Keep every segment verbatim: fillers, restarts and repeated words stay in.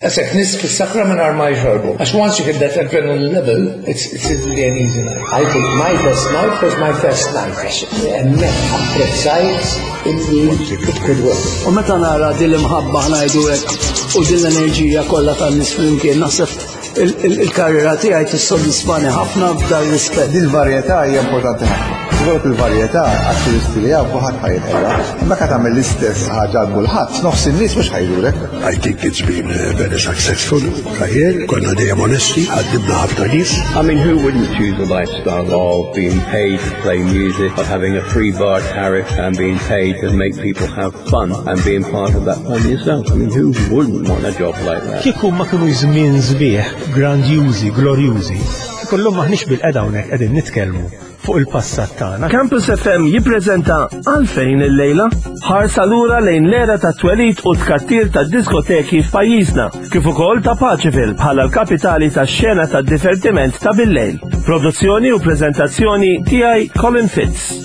Għasek nis fil-sakra minn arma jħorbu. Għax once you hit that adrenaline level, it's, it's really an easy night. I think my best night was my first night. Emmek apprezzajt illi it could work. U meta nara dil-imħabba ħnajdu hekk u dil-enerġija kollha tan-nies flimkien naħseb il-karriera tiegħi tissodisfani ħafna b'dan rispett. Dil-varjetà hija importanti ħafna. Żgħut il-varjetà għax-turisti li hawn kulħadd ħajjilha. Imma meta tagħmel l-istess ħaġa għal kulħadd, nofs in-nies mhux ħajdulek. I think it's been uh, very successful. Career, konna dejjem onesti, ħaddimna ħafna nies. I mean, who wouldn't choose a lifestyle of being paid to play music, of having a free bar tariff and being paid to make people have fun and being part of that fun yourself? I mean, who wouldn't want a job like that? Kieku ma kienu żmien sbieħ, grandjużi, glorjużi, kollhom maħniex bil-qeda hawnhekk qegħdin nitkellmu fuq il-passat tagħna. Campus F M jippreżenta Għalfejn il-lejla ħarsa lura lejn l-era ta' twelid u tkattir ta' diskoteki f'pajjiżna, kif ukoll ta' Paċiville bħala l-kapitali tax-xena tad-divertiment ta' bil-lejl. Produzzjoni u preżentazzjoni tiegħi Colin Fitz.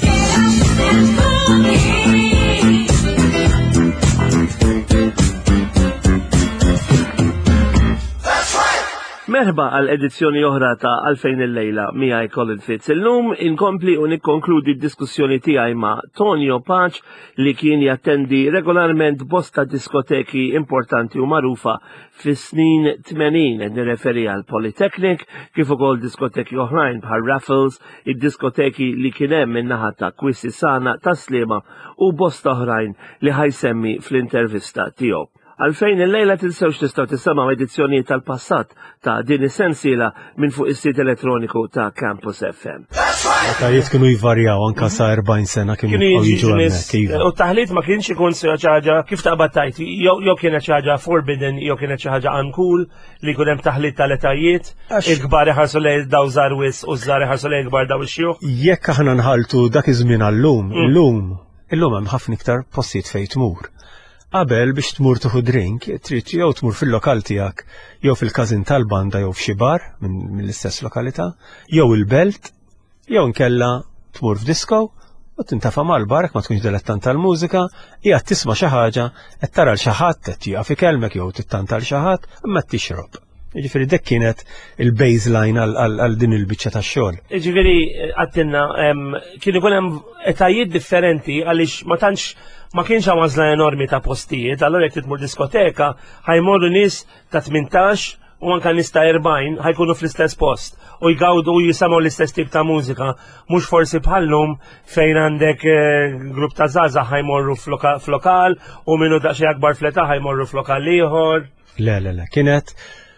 Merħba għal edizzjoni oħra ta' Għalfejn il-lejla miegħi Colin Fitz. Illum inkompli u nikkonkludi d-diskussjoni tiegħi ma' Tonio Paċ li kien jattendi regolarment bosta diskoteki importanti u magħrufa fis-snin tmenin, nirreferi għal Polytechnic, kif ukoll diskoteki oħrajn bħal Raffles, id-diskoteki li kien hemm min-naħa ta' Kwissi Sana, ta' Sliema u bosta oħrajn li ħajsemmi fl-intervista tiegħu. Għalfejn il-lejla tinsewx tistgħu tisimgħu edizzjonijiet tal-passat ta' din is-sensiela minn fuq is-sit elettroniku ta' Campus F M. Tajiet kienu jvarjaw anka sa' erbgħin sena kienu jiġu hemmhekk. U taħlit ma kienx ikun xi ħaġa kif taqbad tajt, jew kienet xi ħaġa forbidden, jew kienet xi ħaġa uncool li jkun hemm taħlit tal-etajiet, il-kbar iħarsu lejn daw żgħar wis u żgħar iħarsu lejn kbar daw ix-xjuħ. Jekk aħna nħaltu dak iż-żmien għallum, illum, illum hemm ħafna iktar postijiet fejn tmur. Qabel biex tmur tuħu drink, trid jew tmur fil-lokal tiegħek, jew fil-każin tal-banda jew f'xi bar mill-istess lokalità, jew il-belt, jew nkella tmur f'disko u tintafa' mal-bar ma tkunx dilettant tal-mużika, qiegħed tisma' xi ħaġa qed tara l xi ħadd qed jieqaf ikellmek jew tittanta l xi ħadd imma tixrob. Jiġifieri dik kienet il-baseline għal din il-biċċa tax-xogħol. Jiġifieri għattinna kien ikun hemm etajiet differenti għaliex ma tantx ma kienx għażla enormi ta' postijiet, allura jekk titmur diskoteka ħajmorru nies ta' tmintax u anke nies ta' erbgħin ħajkunu fl-istess post u jgawdu u jisimgħu l-istess tip ta' mużika, mhux forsi bħallum fejn għandek grupp ta' żgħażagħ ħajmorru f'lokal u minnu daqsxejn akbar fleta ħajmorru f'lokal ieħor. Le, le, le, kienet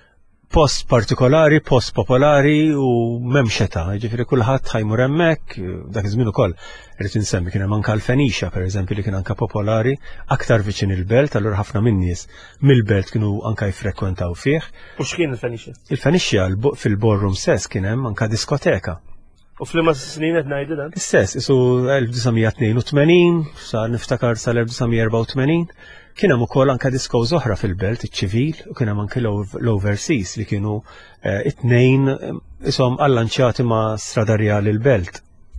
post partikolari, post popolari u m'hemm xeta, jiġifieri kulħadd ħajmur hemmhekk, dak iż-żmien ukoll irid insemmi kien hemm anke l-Fenixa pereżempju li kien anke popolari aktar viċin il-belt, allura ħafna min-nies mill-belt kienu anke jfrekwentaw fih. U x'kien il-Fenixa? Il-Fenixa fil-ballroom sess kien hemm anke diskoteka. U fl-imma snin qed ngħidu dan? Is-sess isu elf tisa' tnejn u tmenin, sa niftakar sal-elf tisa' erba' u tmenin. Kien hemm ukoll anke diskows oħra fil-belt iċ-ċivil u kien hemm anke l-overseas li kienu it-tnejn ishom allanċjati ma' strada reali l-belt.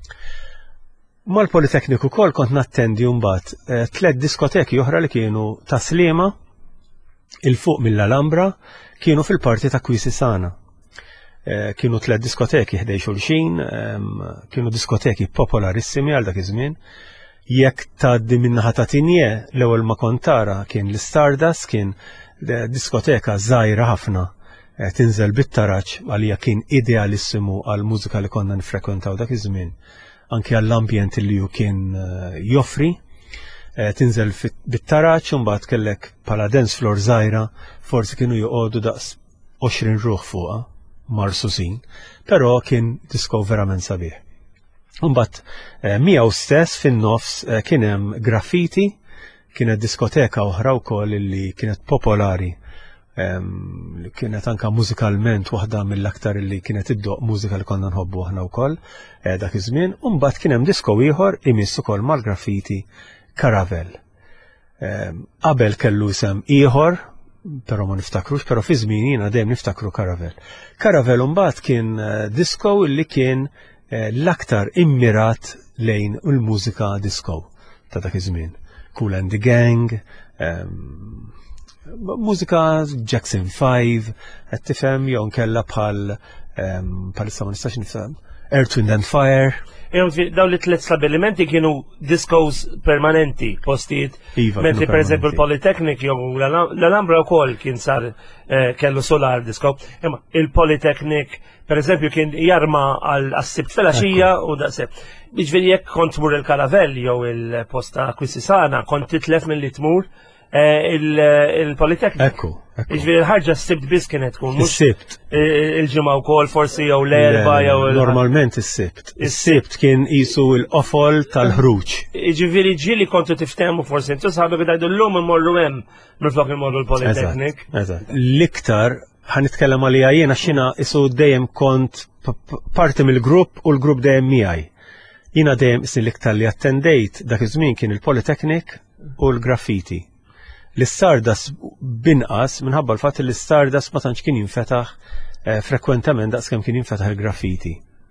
Mal-Politekniku ukoll kont nattendi mbagħad tliet diskoteki oħra li kienu ta' Sliema il fuq mill-Alhambra kienu fil-parti ta' Kwissi Sana. Kienu tliet diskoteki ħdej xulxin, kienu diskoteki popolarissimi għal dak iż-żmien. Jekk tgħaddi min-naħa ta' Tinje l-ewwel ma kont tara kien l-Stardust, kien diskoteka żgħira ħafna tinżel bit-taraġġ għalija kien idealissimu għal mużika li konna nifrekwentaw dak iż-żmien. Anke għall-ambjent li ju kien joffri, tinżel bit-taraġġ u mbagħad kellek bħala dance floor żgħira forsi kienu joqogħdu daqs għoxrin ruħ fuqha marsusin, però kien disko verament sabiħ. Mbagħad miegħu stess fin-nofs kien hemm graffiti, kienet diskoteka oħra wkoll li kienet popolari, li kienet anke mużikalment waħda mill-aktar li kienet iddoq mużika li konna nħobbu aħna wkoll dak iż-żmien, u mbagħad kien hemm disko ieħor imiss ukoll mal-graffiti Caravel. Qabel kellu isem ieħor, però ma niftakrux, però fi żmien jiena dejjem niftakru Caravel. Caravel mbagħad kien disko li kien l-aktar immirat lejn il-mużika disco ta' dak iż-żmien. Kool and the Gang, Mużika Jackson five, qed tifhem jew nkella bħal bħalissa ma nistax nifhem Earth, Wind and Fire. Daw li tliet stabilimenti kienu discos permanenti, postijiet, mentri per eżempju l-Polytechnic jew l-Alhambra wkoll kien sar kellu solar disco. Imma il-Polytechnic per eżempju kien jarma għal-sibt felaxija u daqseb. Jiġifieri jekk kont tmur il-Karavell jew il-posta Kwissisana kont titlef milli tmur il-Polytechnic. Ekku. Jiġifieri l-ħarġa s-sibt biss kienet tkun mhux Is-sibt. il-ġimgħa wkoll forsi jew l-erba' jew normalment is-sibt. Is-sibt kien qisu l-qofol tal-ħruġ. Jiġifieri ġieli kontu tiftehmu forsi intu saħbek ngħidu llum immorru hemm minflok immorru l-Polytechnic. Eżatt. L-iktar ħanitkellem għalija jiena x'ina isu dejjem kont parti mill-grupp u l-grupp dejjem miegħi. Jiena dejjem isni l-iktar li attendejt dak iż-żmien kien il-Polytechnic u l-graffiti. L-Stardust binqas minħabba l-fatt li l-Stardust ma tantx kien jinfetaħ frekwentament daqskemm kien jinfetaħ il-graffiti.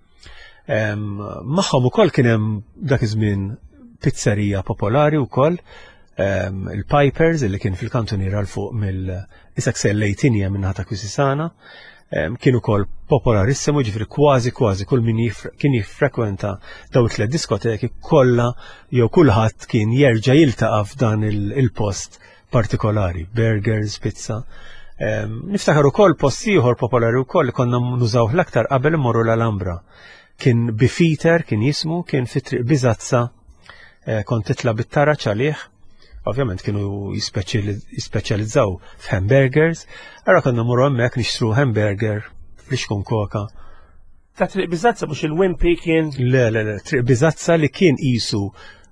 Magħhom ukoll kien hemm dak iż-żmien pizzerija popolari wkoll, il-Pipers illi kien fil-kantuniera l fuq mill-isek sellejtinja minnaħa ta' Kwissisana, kien ukoll popolarissimu, ġifri kważi kważi kull min kien jiffrekwenta daw it-tliet diskoteki kollha jew kulħadd kien jerġa' jiltaqa' f'dan il-post partikolari, burgers, pizza. Niftakar ukoll post ieħor popolari wkoll li konna nużaw l-aktar qabel immorru l-Alhambra. Kien bifiter, kien jismu, kien fit-triq Bizazza, kont titla bit-taraċ għalih. Ovvjament kienu jispeċjalizzaw f'hamburgers, ara konna morru hemmhekk nixtru hamburger fl-ixkun koka. Ta' triq Bizazza mhux il-Wimpy kien. Le, le, le, triq Bizazza li kien qisu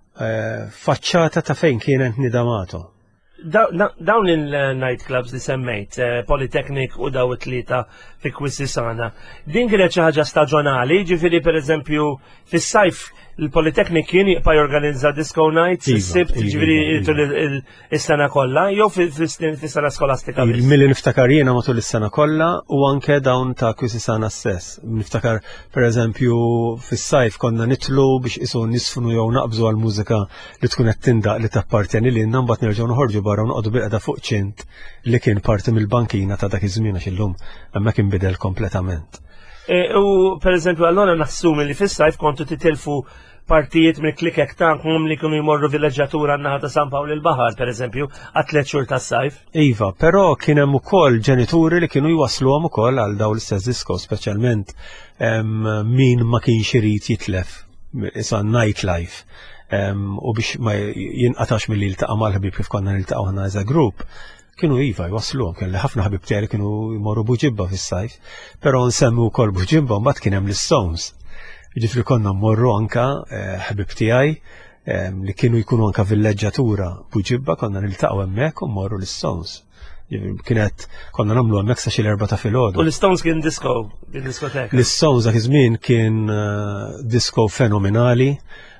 faċċata ta' fejn kienet Nidamato. Dawn il-night clubs li semmejt, Polytechnic u daw it-tlieta fi Kwissisana, din kienet xi ħaġa staġjonali, ġifieri pereżempju fis-sajf il-Polytechnic kien jibqa' jorganizza disco nights, is-sibt, ġifieri is-sena kollha, jew fis-sena skolastika. Milli niftakar jiena matul is-sena kollha u anke dawn ta' Kwissisana stess. Niftakar pereżempju fis-sajf konna nitlu biex isu nisfnu jew naqbżu għal mużika li tkun qed tindaq li tappartjeni lilna mbagħad nerġgħu noħorġu barra noqogħdu bilqeda fuq ċint li kien parti mill-bankina ta' dak iż-żmien għax illum hemmhekk inbidel kompletament. U per eżempju allora naħsumi li fis-sajf kontu titilfu partijiet mill klikek tagħkom li kienu jmorru villaġġatura n-naħa ta' San Pawl il-Baħar per eżempju għat tliet xhur tas-sajf. Iva, però kien hemm ukoll ġenituri li kienu jwasluhom ukoll għal dawn l-istess disko, speċjalment min ma kienx irid jitlef isa nightlife. U biex ma jinqatax mill-li l-taqa mal-ħbib kif konna niltaqgħu ħna as a group, kienu iva jwasluhom, kelli ħafna ħbib tiegħi kienu jmorru Buġibba fis-sajf, però nsemmu wkoll Buġibba mbagħad kien hemm l-Stones. Jiġifieri konna mmorru anke ħbib tiegħi li kienu jkunu anke villaġġatura Buġibba, konna niltaqgħu hemmhekk u mmorru l-Stones. Kienet konna nagħmlu hemmhekk sa xi l-erba' ta' filgħodu. U l-Stones kien disco, kien diskoteka. L-Stones dak iż-żmien kien disco fenomenali.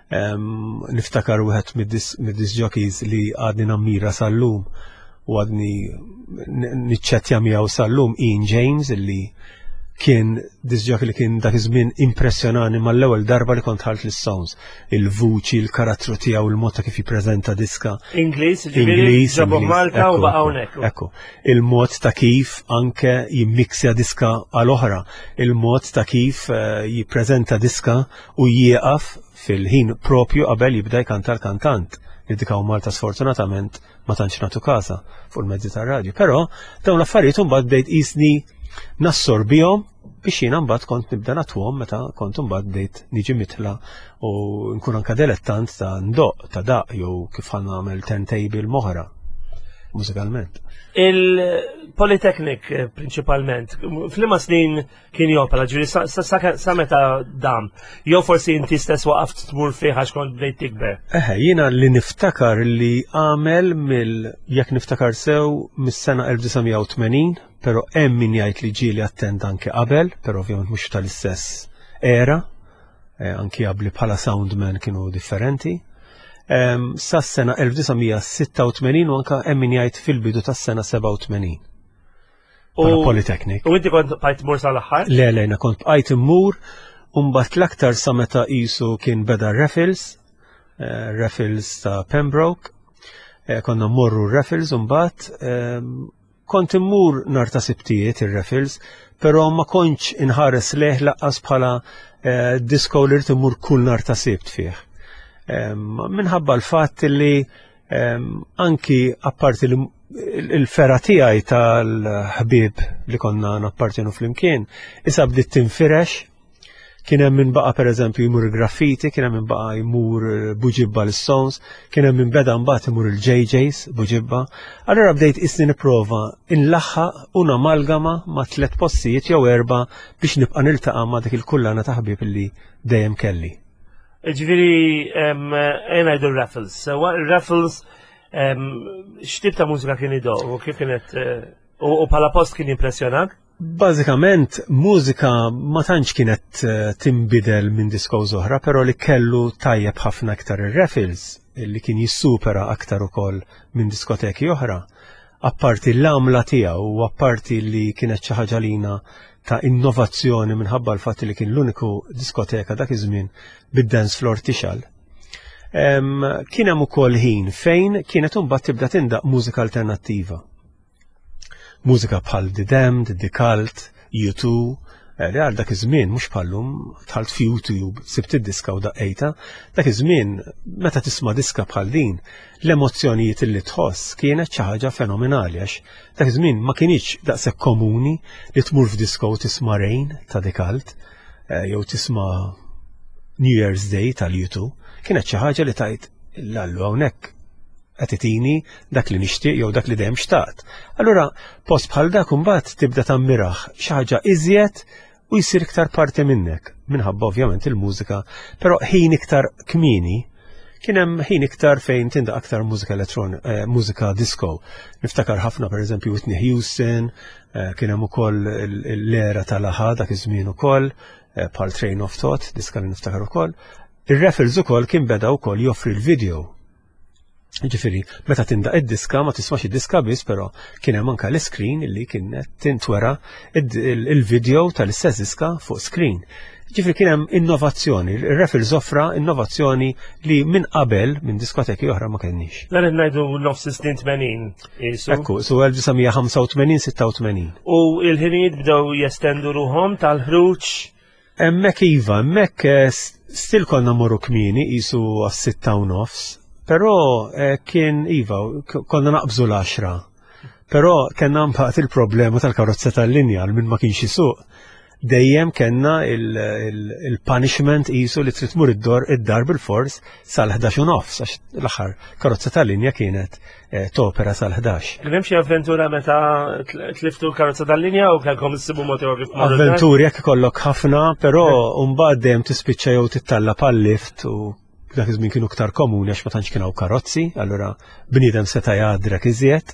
Niftakar wieħed mid-disjockeys li għadni nammira sal-lum u għadni niċċettja miegħu sal-lum Ian James illi kien disjockey li kien dak iż-żmien impressjonani mal-ewwel darba li kont ħalt lis-Stones. Il-vuċi, il-karattru tiegħu, il-mod ta' kif jippreżenta diska. Ingliż, Ingliż, ġabhom Malta u baqgħu hekk. Ekku. Il-mod ta' kif anke jimmiksja diska għal oħra, il-mod ta' kif jippreżenta diska u jieqaf fil-ħin propju qabel jibda jkanta l-kantant. Li dikaw Malta sfortunatament ma tantx nagħtu każa fuq il-mezzi tar-radju. Però dawn l-affarijiet imbagħad bdejt qisni nassorbihom biex jiena mbagħad kont nibda nagħtuhom meta kont imbagħad bdejt niġi mitla u nkun anke dilettant ta' ndoq ta' daq jew kif ħan nagħmel turntable moħra mużikalment. Il-Polytechnic prinċipalment, f'liema snin kien jopera, ġifieri sa meta dam, jew forsi inti stess waqaft tmur fih għax kont bdejt tikber. Eħe, jiena li niftakar li għamel mill jekk niftakar sew mis-sena elf tisa' u tmenin, però hemm min jgħid li ġieli attend anke qabel, però ovvjament mhux tal-istess era, anke qabli bħala soundman kienu differenti. Sas-sena elf tisa' sitta u tmenin u anke hemm min jgħid fil-bidu tas-sena seba' u tmenin. Bħala Polytechnic. U inti kont bqajt tmur sal-aħħar? Le, le, kont bqajt immur u mbagħad l-aktar sa meta qisu kien beda Raffles, Raffles ta' Pembroke. konna mmorru r-raffles imbagħad kont immur nhar ta' sibtijiet ir-raffles, però ma kontx inħares leh laqqas bħala disco li rid imur kull nhar ta' sibt fih. Minħabba l-fatt li anki apparti il-fera tiegħi tal-ħbieb li konna nappartjenu flimkien issa bdiet tinfirex. Kien hemm min baqa' pereżempju jmur il-graffiti, kien hemm min baqa' jmur buġibba l-Stones, kien hemm min beda mbagħad imur il-J Js buġibba. Allura bdejt isni nipprova inlaħħaq u namalgama ma' tliet postijiet jew erba' biex nibqa' niltaqa' ma' dik il-kullana ta' ħbieb illi dejjem kelli. Ġifieri għajna jdu r-raffles. Sewa r-raffles x'tip ta' mużika kien idoq u kif kienet u bħala post kien impressjonak? Bażikament, mużika ma tantx kienet timbidel minn diskos oħra, però li kellu tajjeb ħafna aktar ir-raffles, li kien jissupera aktar ukoll minn diskoteki oħra. Apparti l-għamla tiegħu u apparti li kienet xi ħaġa lina ta' innovazzjoni minħabba l-fatt li kien l-uniku diskoteka dak iż-żmien bid-dance floor tixal. Kien hemm ukoll ħin fejn kienet imbagħad tibda tindaq mużika alternattiva. Mużika bħal The Damned, The Cult, U two, li għal dak iż-żmien mhux bħallum tħalt fi YouTube sibt id-diska u daqqejta, dak iż-żmien meta tisma' diska bħal din, l-emozzjonijiet li tħoss kienet xi ħaġa fenomenali għax dak iż-żmien ma kienx daqshekk komuni li tmur f'disko u tisma' Rain ta' The Cult jew tisma' New Year's Day tal-U two, kienet xi ħaġa li tajt l-allu hawnhekk għatitini dak li nixtieq jew dak li dejjem xtaqt. Allura post bħal dak imbagħad tibda tammiraħ xi ħaġa iżjed u jsir iktar parti minnek, minħabba ovvjament il-mużika, però ħin iktar kmieni kien hemm ħin iktar fejn tindaq aktar mużika elettronika, mużika disco. Niftakar ħafna pereżempju Whitney Houston, kien hemm ukoll l-era tal-aħa dak iż-żmien ukoll, bħal Train of Thought, diska li niftakar ukoll. Ir-raffles ukoll kien beda wkoll joffri l-video. Ġifiri, meta tindaq id-diska ma tismax id-diska biss, però kien hemm anke l-screen illi kienet tintwera il-video tal-istess diska fuq screen. Ġifiri kien hemm innovazzjoni, ir-raffles offra innovazzjoni li minn qabel minn diskoteki oħra ma kenniex. Dan qed ngħidu nofs is-snin tmenin. Ekku, su elf tisa' ħamsa u tmenin sitta u tmenin. U l-ħinijiet bdew jestendu ruhom tal-ħruġ. Hemmhekk iva, hemmhekk stil konna morru kmieni qisu għas-sitta u nofs. Però kien iva, konna naqbżu l-għaxra. Però kellna mbagħad il-problema tal-karozza tal-linja minn ma kienx isuq. Dejjem kellna il-punishment qisu li trid tmur id-dar bil-fors sal-ħdax u nofs għax l-aħħar karozza tal-linja kienet topera sal-ħdax. Kien hemm xi avventura meta tliftu l-karozza tal-linja u kellkom issibu motor kif marru? Avventuri jekk ikollok ħafna, però mbagħad dejjem tispiċċa jew tittalla pal-lift u dak iż-żmien kienu aktar komuni għax ma tantx kienu karozzi, allura bniedem seta' jgħaddi dak iżjed.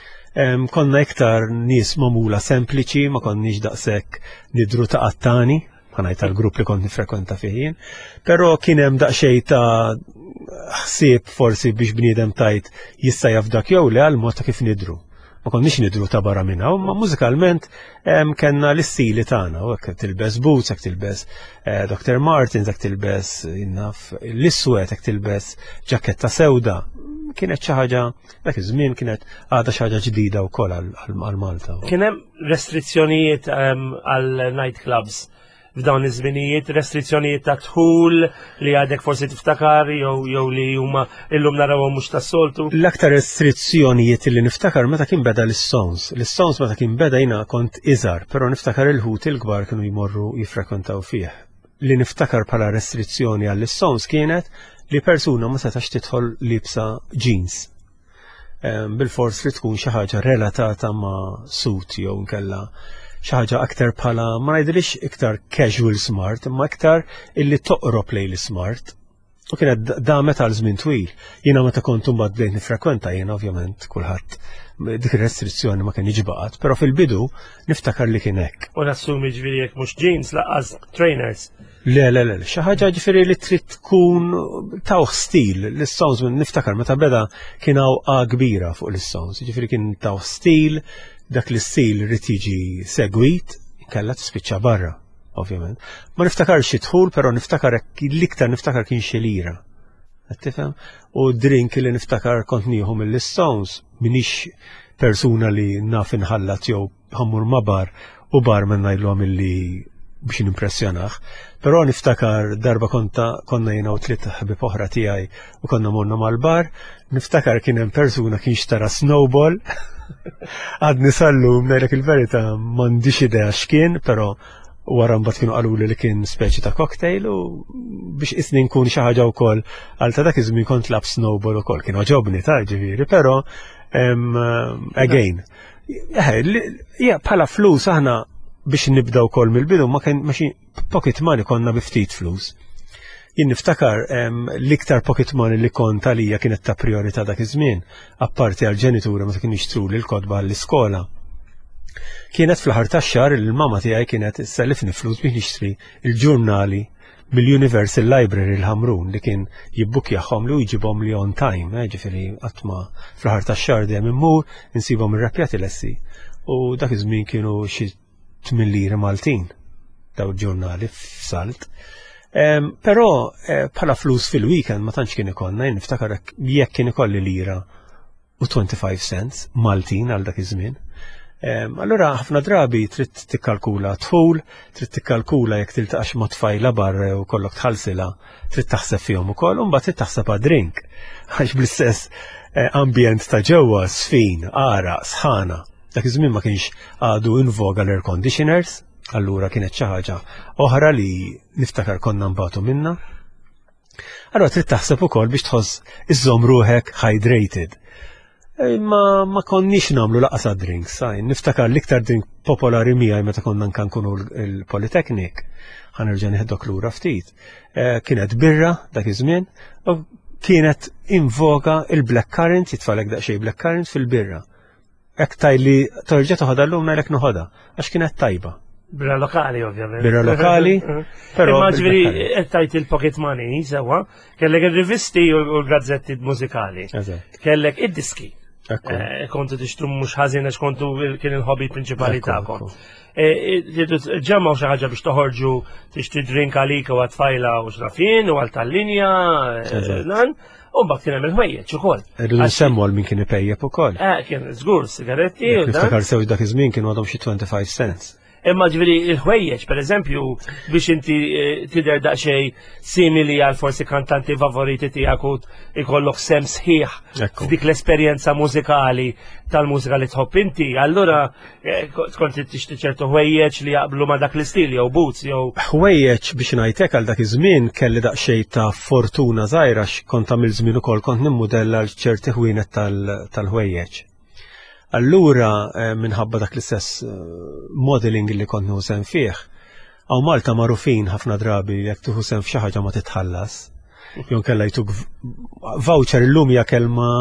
Konna iktar nies magħmula sempliċi, ma konniex daqshekk nidru ta' qattani, ħanajt tal-grupp li kont nifrekwenta fih jien, però kien hemm daqsxejn ta' ħsieb forsi biex bniedem tajt jista' jafdak jew le għal mod ta' kif nidru. Ma konniex nidru ta' barra minn hawn, ma mużikalment kellna l-istili tagħna, u hekk tilbes boots, hekk tilbes Doctor Martens, hekk tilbes innaf l-iswed, hekk tilbes ġaketta sewda. Kienet xi ħaġa dak iż-żmien kienet għadha xi ħaġa ġdida wkoll għal Malta. Kien hemm restrizzjonijiet għal night clubs f'dawn iż-żminijiet, restrizzjonijiet ta' dħul li għadek forsi tiftakar jew li huma illum narawhom mhux tas-soltu. L-aktar restrizzjonijiet li niftakar meta kien beda l-Stones. L-Stones meta kien beda jiena kont iżgħar, però niftakar il-ħut il-kbar kienu jmorru jiffrekwentaw fih. Li niftakar bħala restrizzjoni għall-Stones kienet li persuna ma setax tidħol libsa jeans. Bil-fors li tkun xi ħaġa relatata ma' suit jew nkella xi ħaġa aktar bħala ma ngħidilix iktar casual smart, imma iktar illi toqrob lejn l-smart. U kienet damet għal żmien twil. Jiena meta kont imbagħad bdejt nifrekwenta jiena ovvjament kulħadd dik ir-restrizzjoni ma kien jiġbaqat, però fil-bidu niftakar li kien hekk. U nassumi ġifieri jekk mhux jeans laqqas trainers. Le, le, le, xi ħaġa ġifieri li trid tkun tawħ stil. L-Stones niftakar meta beda kien hawn kbira fuq l-Stones, ġifieri kien tawħ stil, dak l-istil rrid jiġi segwit, kellha tispiċċa barra, ovvjament. Ma niftakarx idħul, però niftakar l-iktar niftakar kien xi lira. qed tifhem? U drink li niftakar kont nieħu mill-Stones minix persuna li naf inħallat jew ħammur ma' bar u bar minn ngħidlhom illi biex nimpressjonaħ, però niftakar darba konta konna jiena u tliet ħbieb oħra tiegħi u konna morna mal-bar, niftakar kien hemm persuna kien xtara snowball għadni sallum ngħidlek il-verità m'għandix idea x'kien, però wara mbagħad kienu qaluli li kien speċi ta' cocktail u biex isni nkun xi ħaġa wkoll għal ta' dak iż-żmien kont lab snowball ukoll kien oġobni ta' ġifieri, però again bħala flus aħna biex nibdaw kol mill-bidu ma kien maċi pocket money konna biftit flus. Jien niftakar l-iktar pocket money li kont għalija kienet ta' priorità dak iż-żmien, apparti għall-ġenituri meta kien jixtru li l-kodba għall-iskola. Kienet fl-ħar tax-xahar il-mama tiegħi kienet sellifni flus biex nixtri il-ġurnali mill-Universal Library l-Ħamrun li kien jibbukjahom li jġibhom li on time, ġifieri qatt ma fl-ħar tax-xahar dejjem immur insibhom irrapjati lessi. U dak iż-żmien kienu xi tmien liri Maltin daw il-ġurnali f'Salt. Però bħala flus fil-weekend ma tantx kien ikollna, jien niftakar jekk kien ikolli lira u twenty-five cents Maltin għal dak iż-żmien. Allura ħafna drabi trid tikkalkula tħul, trid tikkalkula jekk tiltaqax ma' tfajla barra u kollok tħallsilha, trid taħseb fihom ukoll u mbagħad trid taħseb għad-drink. Għax bl-istess ambjent ta' ġewwa sfin, ara, sħana. Dak iż-żmien ma kienx għadu invoga l-air conditioners, allura kienet xi ħaġa oħra li niftakar konna nbagħtu minnha. Allura trid taħseb ukoll biex tħoss iżżomm ruħek hydrated. Ma ma konniex nagħmlu laqas drinks, sajn niftakar l-iktar drink popolari miegħi meta konna nkunu l-Polytechnic, ħanerġa' nieħdok lura ftit. Kienet birra dak iż-żmien u kienet invoga il-black currant, jitfalek daqsxejn black currant fil-birra. Ek tajli torġa toħodha l-lum najlek noħodha, għax kienet tajba. Birra lokali, ovvjament. Birra lokali, però. Imma ġifieri tajt il-pocket money, sewa, kellek il-rivisti u l-gazzetti mużikali. Kellek id-diski. Kontu tixtru mhux ħażin għax kontu kien il-hobby prinċipali tagħkom. Ġemmaw xi ħaġa biex toħorġu tixtri drink għalik u għatfajla u xrafin u għal tal-linja, u mbagħad kien hemm il-ħwejjeġ ukoll. Nsemmu għal min kien ipejjeb ukoll. Eh, kien żgur sigaretti u dan. Niftakar sew dak iż-żmien kienu għadhom xi twenty-five cents. Imma ġifieri il-ħwejjeġ pereżempju biex inti tidher daqsxejn simili għal forsi kantanti favoriti tiegħek u ikollok sem sħiħ f'dik l-esperjenza mużikali tal-mużika li tħobb inti, allura kont tixtri ċertu ħwejjeġ li jaqblu ma' dak l-istil jew boots jew. Ħwejjeġ biex ngħidlek għal dak iż-żmien kelli daqsxejn ta' fortuna żgħira x'kont tagħmel żmien ukoll kont nimmudella għal ċerti ħwienet tal-ħwejjeġ. Allura minħabba dak l-istess modeling li kont nieħu sehem fih, hawn Malta magħrufin ħafna drabi jekk tieħu sehem f'xi ħaġa ma titħallas. Jew kellha jtuk voucher illum hija kelma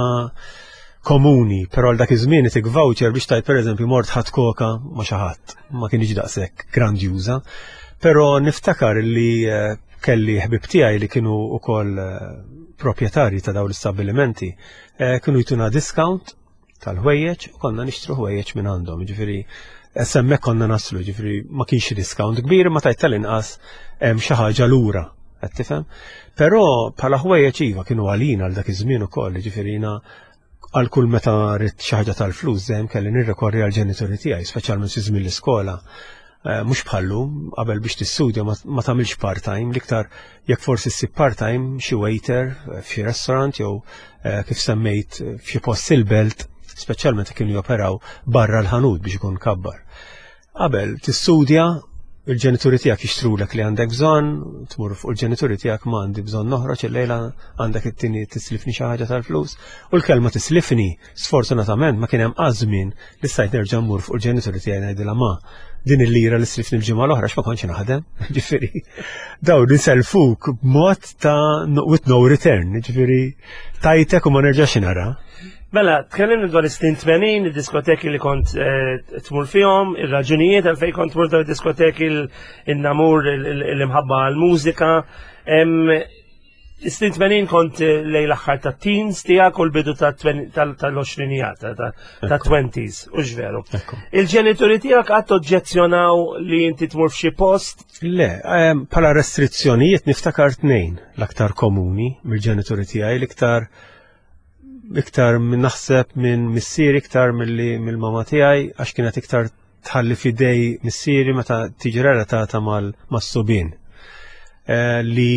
komuni, però għal dak iż-żmien itik voucher biex tajt pereżempju mort ħadd koka ma xi ħadd, ma kienx daqshekk grandjuża. Però niftakar li kelli ħbib tiegħi li kienu wkoll proprjetarji ta' dawn l-istabbilimenti kienu jtuna discount tal-ħwejjeġ u konna nixtru ħwejjeġ minn għandhom, ġifieri semmek konna naslu, ġifieri ma kienx discount kbir ma tajt tal-inqas hemm xi ħaġa lura, qed tifhem. Però bħala ħwejjeġ iva kienu għalina għal dak iż-żmien ukoll, ġifieri jiena għal kull meta rrid xi ħaġa tal-flus dejjem kelli nirrekorri għall ġenituri tiegħi, speċjalment fi żmien l-iskola. Mhux bħallu, qabel biex tistudja ma tagħmilx part-time, l-iktar jekk forsi ssib part-time xi waiter f'xi restaurant jew kif semmejt f'xi post il-belt, speċjalment kienu joperaw barra l-ħanud biex ikun kabbar. Qabel tistudja, il-ġenituri tiegħek jixtrulek li għandek bżonn, tmur fuq il-ġenituri tiegħek ma għandi bżonn noħroġ illejla għandek it-tieni tislifni xi ħaġa tal-flus. U l-kelma tislifni, sfortunatament ma kien hemm żmien li stajt nerġa' mmur fuq il-ġenituri tiegħi ngħidilha ma din il-lira li slifni l-ġimgħa l-oħra x'ma kontx naħdem, ġifieri. Dawn inselfuk b'mod ta' with no return, ġifieri tajtek u ma nerġax nara. Mela, tkellimni dwar is-snin tmenin, id-diskoteki li kont tmur fihom, ir-raġunijiet għalfejn kont tmur dawn id-diskoteki il-namur il-imħabba għall-mużika. Is-snin tmenin kont lej l-aħħar ta' teens tiegħek u l-bidu tal-għoxrinijat, ta' twenties, u x'veru. Il-ġenituri tiegħek qatt oġġezzjonaw li inti tmur f'xi post? Le, bħala restrizzjonijiet niftakar tnejn l-aktar komuni mill-ġenituri tiegħi l-iktar iktar minn naħseb minn missieri iktar mill-mama tiegħi għax kienet iktar tħalli fidej missieri meta tiġi relatata mas-subien. Li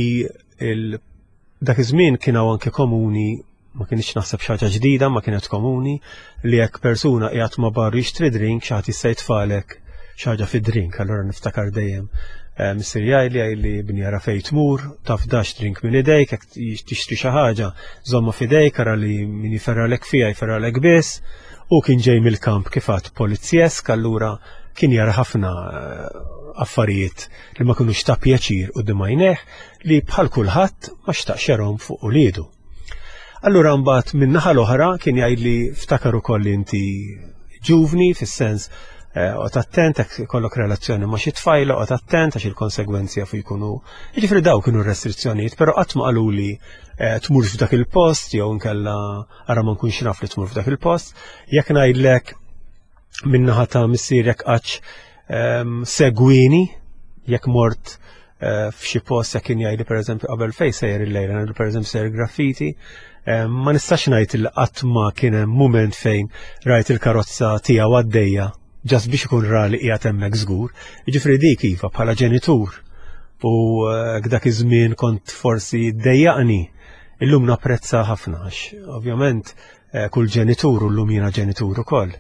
dak iż-żmien kienu anke komuni, ma kienx naħseb xi ħaġa ġdida, ma kienet komuni li jekk persuna qiegħed ma barru jixtri drink xi ħadd jista' jitfalek xi ħaġa fid-drink. Allura niftakar dejjem missier jgħidli għajli binjara fejn tmur, taf dax drink minn idejk, jekk tixtri xi ħaġa żomma f'idejk ara li min jiferralek fiha jferralek biss, u kien ġej mill-kamp kif għad polizjesk, allura kien jara ħafna affarijiet li ma kinux ta' pjaċir u d-dimajneħ li bħal kulħadd ma xtaqx jarhom fuq uliedu. Allura mbagħad minn naħa l-oħra kien jgħidli ftakar ukoll inti ġuvni fis-sens qgħod attent jekk ikollok relazzjoni ma' xi tfajla qgħod attent għax il-konsegwenzi jafu jkunu. Jiġifieri dawn kienu r-restrizzjonijiet, però qatt ma qaluli tmur f'dak il-post jew nkella ara ma nkunx naf li tmur f'dak il-post. Jekk ngħidlek minn naħa ta' missierek qatt segwini jekk mort f'xi post jekk kien jgħidli pereżempju qabel fejn sejjer il-lejla, ngħidu pereżempju sejjer graffiti, ma nistax ngħid il qatt ma kien hemm mument fejn rajt il-karozza tiegħu għaddejja ġas biex ikun ra li qiegħed hemmhekk żgur. Jiġifieri dik iva bħala ġenitur u dak iż-żmien kont forsi ddejjaqni, illum napprezza ħafna għax ovvjament kull ġenitur u llum jiena ġenitur ukoll.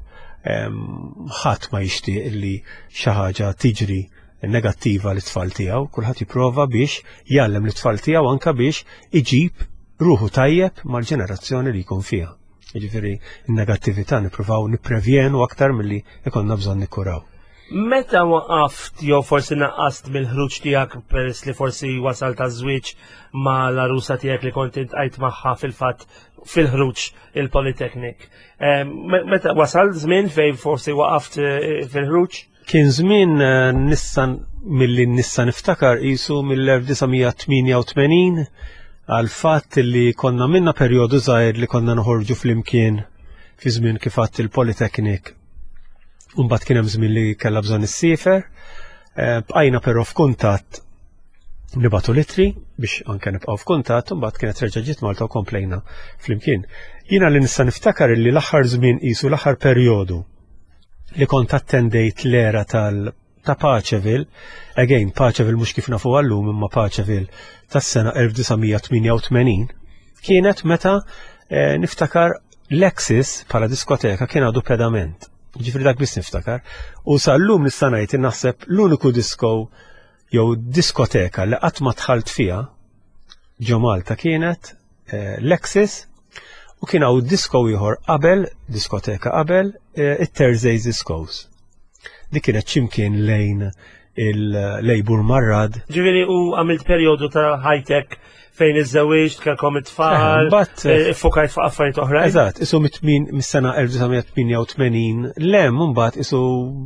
Ħadd ma jixtieq li xi ħaġa tiġri negattiva l-tfal tiegħu, kulħadd jipprova biex jgħallem l-tfal tiegħu anke biex iġib ruħu tajjeb mal-ġenerazzjoni li jkun fiha. Jiġifieri n-negattività nippruvaw nipprevjenu aktar milli ikollna bżonn nikkuraw. Meta waqaft jew forsi naqqast mill-ħruġ tiegħek peress li forsi wasal ta' żwieġ ma' l-arusa tiegħek li kont intqajt magħha fil-fatt fil-ħruġ il-Polytechnic. Meta wasal żmien fejn forsi waqaft fil-ħruġ? Kien żmien nista' milli nista' niftakar qisu mill-elf-tisa' għal fatt li konna minna perjodu żgħir li konna noħorġu flimkien fi żmien kif għadt il-Polytechnic. U mbagħad kien hemm żmien li kellha bżonn issiefer, bqajna però f'kuntatt nibatu litri biex anke nibqgħu f'kuntatt u mbagħad kienet terġa' ġiet Malta u komplejna flimkien. Jiena li nista' niftakar li l-aħħar żmien qisu l-aħħar perjodu li kont attendejt l-era tal ta' Paċeville, again Paċeville mhux kif nafu għallum imma Paċeville tas-sena elf tisa' tminja-tmaniin, kienet meta niftakar Lexis bħala diskoteka kien għadu pedament. Ġifri dak biss niftakar. U sal-lum nista' ngħid naħseb l-uniku disko jew diskoteka li qatt ma dħalt fiha ġo Malta kienet Lexis u kien hawn disko ieħor qabel, diskoteka qabel it-Thursdays Discos. Dik kienet x'imkien lejn il-Lejbur Marrad. Ġifieri u għamilt perjodu ta' high-tech fejn iż-żewieġ kellkom it-tfal, fokajt fuq affarijiet oħra. Eżatt, isu mis-sena elf tisa' tminja-tmaniin lem mbagħad isu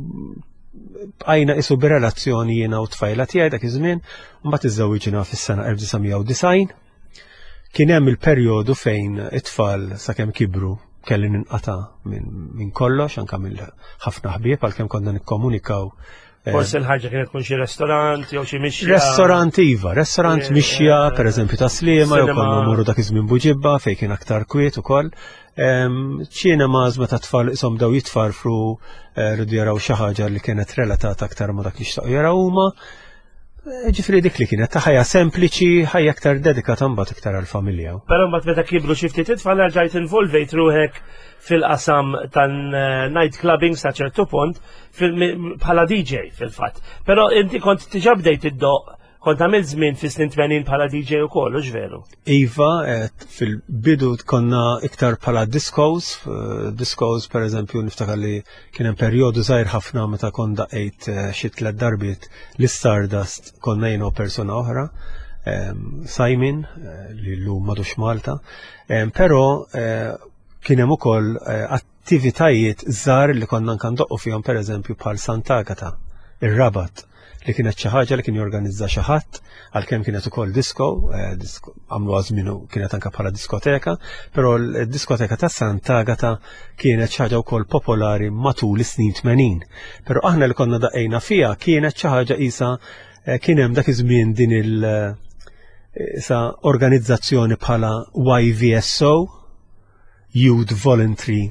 bqajna isu b'relazzjoni jiena u tfajla tiegħi dak iż-żmien, mbagħad iżżewwiġna fis-sena elf tisa' disgħin. Kien hemm il-perjodu fejn it-tfal sakemm kibru kelli ninqata' minn kollox anke mill ħafna ħbieb għalkemm konna nikkomunikaw. Forsi l-ħaġa kienet tkun xi restorant jew xi mixja. Restorant iva, restorant mixja, pereżempju ta' Sliema, jew konna mmorru dak iż-żmien Buġibba fejn kien aktar kwiet ukoll. Ċinemas meta tfal ishom bdew jitfarfru rridu jaraw xi ħaġa li kienet relatata aktar ma dak li xtaqgħu jaraw huma. Ġifri dik li kienet ta' ħajja sempliċi, ħajja aktar dedikata mbagħad iktar għall-familja. Però mbagħad meta kibru xi ftit itfal rġajt involvejt ruħek fil-qasam tan-night clubbing sa ċertu punt bħala D J fil-fatt. Però inti kont diġà bdejt iddoq, kont għamilt żmien fis-snin tmenin bħala D J ukoll, hux veru? Iva, fil-bidu konna iktar bħala discos, discos pereżempju niftakar li kien hemm perjodu żgħir ħafna meta kont daqgħid xi tliet darbiet l-Stardust konna jiena persuna oħra, Simon li llum madux Malta, però kien hemm ukoll attivitajiet żgħar li konna nkandoqqu fihom pereżempju bħal Sant'Agata ir-Rabat li kienet xi ħaġa li kien jorganizza xi ħadd għalkemm kienet ukoll disco, għamlu għażminu kienet anke bħala diskoteka, però l-diskoteka ta' Sant'Agata kienet xi ħaġa wkoll popolari matul is-snin tmenin. Però aħna li konna daqejna fiha kienet xi ħaġa qisha kien hemm dak iż-żmien din il sa organizzazzjoni bħala Y V S O, Youth Voluntary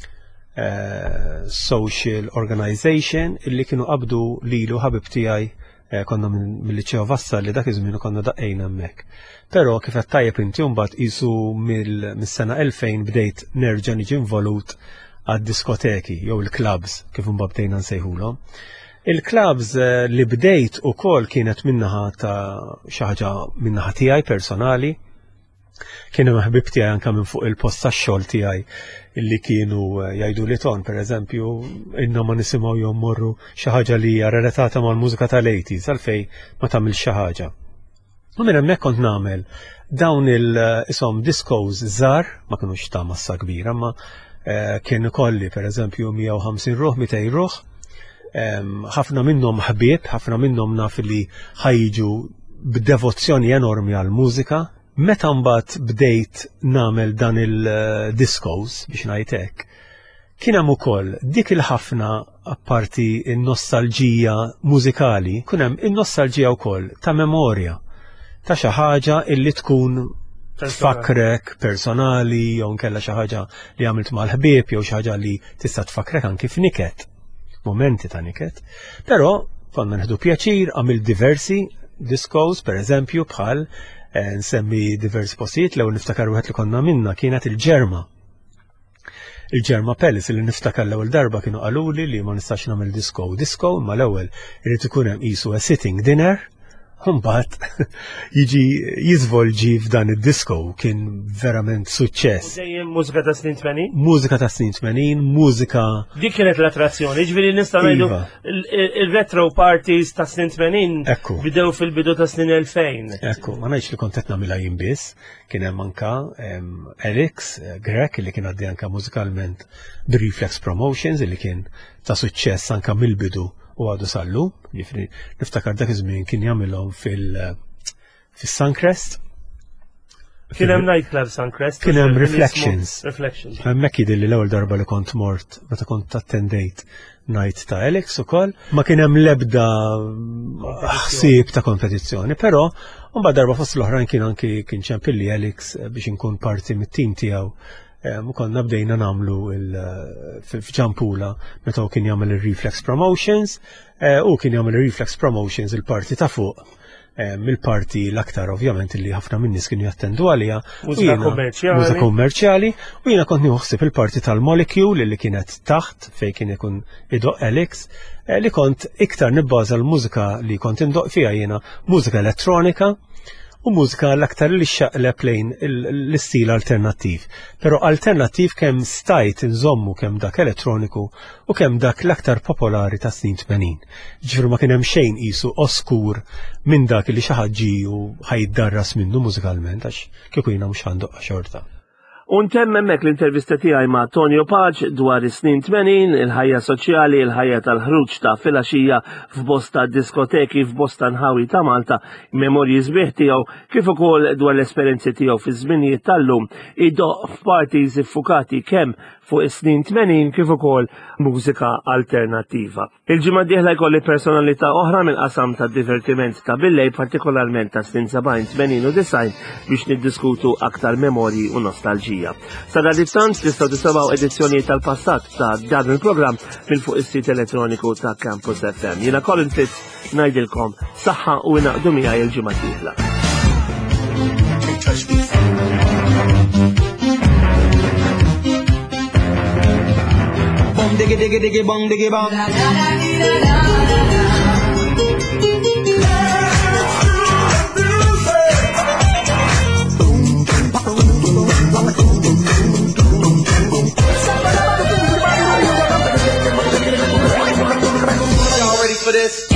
Uh, Social Organization, illi kienu qabdu lilu ħabib tiegħi uh, konna mill-Liċeo Vassar li dak iż-żmien konna daqejna hemmhekk. Però kif qed tajjeb inti mbagħad qisu mis-sena elfejn bdejt nerġa' niġi involut għad-diskoteki jew il-clubs kif imbagħad bdejna nsejħulhom. Il-clubs uh, li bdejt ukoll kienet minnaħa ta' xi ħaġa minnaħa tiegħi personali. Kienu ħbib tiegħi anke minn fuq il-post tax-xogħol tiegħi illi kienu jgħidu li ton, pereżempju, inna ma nisimgħu jew morru xi ħaġa li hija relatata mal-mużika tal-eighties għalfejn ma tagħmel xi ħaġa. U minn hemmhekk kont nagħmel dawn il-ishom discos żgħar, ma kinux ta' massa kbira, ma kien ikolli pereżempju mija u ħamsin ruħ, mitej ruħ, ħafna minnhom ħbieb, ħafna minnhom naf li ħajġu b'devozzjoni enormi għall-mużika. Meta mbagħad bdejt nagħmel dan il-discos biex ngħid hekk, kien hemm ukoll dik il-ħafna apparti n-nostalġija mużikali, kien hemm in-nostalġija wkoll ta' memorja ta' xi ħaġa illi tkun tfakrek personali jew nkella xi ħaġa li għamilt mal-ħbieb jew xi ħaġa li tista' tfakrek anke f'niket, momenti ta' niket. Però konna neħdu pjaċir għamil diversi discos, pereżempju bħal nsemmi diversi postijiet l-ewwel niftakar wieħed li konna minna kienet il-Ġerma. Il-Ġerma Palace li niftakar l-ewwel darba kienu qaluli li ma nistax nagħmel disco disco, imma l-ewwel irid ikun hemm qisu a sitting dinner, u mbagħad jiġi jiżvolġi f'dan id-disco kien verament suċċess. Dejjem mużika ta' snin tmenin? Mużika ta' snin tmenin, mużika. Dik kienet l-attrazzjoni, ġifieri nista' ngħidu il-retro parties ta' snin tmenin bidew fil-bidu ta' snin elfejn. Ekku, ma ngħidx li kont qed nagħmilha jien biss, kien hemm anke Alex Grek li kien għaddej anke mużikalment bir-Reflex Promotions li kien ta' suċċess anke mill-bidu u għadu sallu, jifri niftakar dak iż-żmien kien jagħmilhom fil-Suncrest. Kien hemm nightclub Suncrest. Kien hemm Reflections. Reflections. Hemmhekk jidher li l-ewwel darba li kont mort meta kont attendejt night ta' Alex ukoll, ma kien hemm l-ebda ħsieb ta' kompetizzjoni, però mbagħad darba fost l-oħrajn kien anki kien ċempilli Alex biex inkun parti mit-tim tiegħu. U konna bdejna namlu f'Ġampula meta kien jagħmel il-Reflex Promotions u kien jagħmel il-Reflex Promotions il-parti ta' fuq mill-parti l-aktar ovvjament li ħafna min-nies kienu jattendu għaliha mużika kummerċjali u jiena kont nieħsib il-parti tal-Molecule li kienet taħt fejn kien ikun idoq Alex li kont iktar nibbaża l-mużika li kont indoq fiha jiena mużika elettronika u mużika l-aktar li xaqleb lejn l-istil alternattiv. Pero alternattiv kemm stajt nżommu kemm dak elettroniku u kemm dak l-aktar popolari ta' snin tmenin. Ġifru ma kien hemm xejn qisu oskur minn dak li xi ħaġġi u ħajdarras minnu mużikalment għax kieku jiena mhux għandu xorta. Untemm hemmhekk l-intervista tiegħi ma' Tonio Paċ dwar is-snin tmenin, il-ħajja soċjali, il-ħajja tal-ħruġ ta' filgħaxija f'bosta diskoteki f'bosta nħawi ta' Malta, memorji sbieħ tiegħu kif ukoll dwar l-esperjenzi tiegħu fiż-żminijiet tal-lum, idoq f'parties iffukati kemm fuq is-snin tmenin kif ukoll mużika alternattiva. Il-ġimgħa d-dieħla jkolli personalità oħra mill-qasam ta' divertiment ta' billej, partikolarment ta' snin sabgħin, tmenin u disajn biex niddiskutu aktar memorji u nostalġija. Sa tant tistgħu tisimgħu edizzjoni tal-passat ta' dan il-programm minn fuq is-sit elettroniku ta' Campus F M. Jiena Colin Fitz ngħidilkom saħħa u inaqdu miegħi il-ġimgħa d-dieħla. Diggy diggy diggy bong diggy bong. Y'all ready for this?